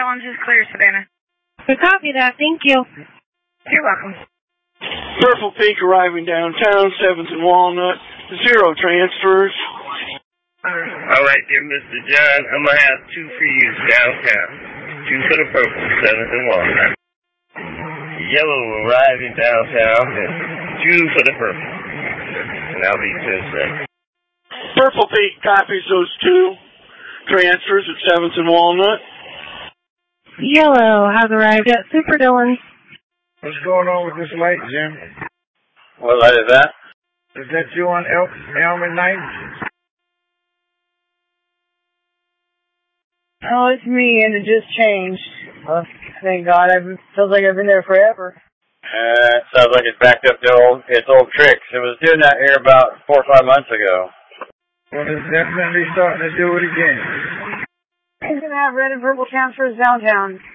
Dillon's is clear, Savannah. We copy that. Thank you. You're welcome. Purple Peak arriving downtown, 7th and Walnut, 0 transfers. All right, dear Mr. John, I'm going to have 2 for you downtown. 2 for the purple, 7th and Walnut. Yellow arriving downtown, and 2 for the purple. And I'll be 10 seconds. Purple Peak copies those 2 transfers at 7th and Walnut. Yellow has arrived at Super Dillon. What's going on with this light, Jim? What light is that? Is that you on Elm at night? Oh, it's me, and it just changed. Thank God. It feels like I've been there forever. Sounds like it's backed up to its old tricks. It was doing that here about 4 or 5 months ago. Well, it's definitely starting to do it again. He's going to have red and purple transfers downtown.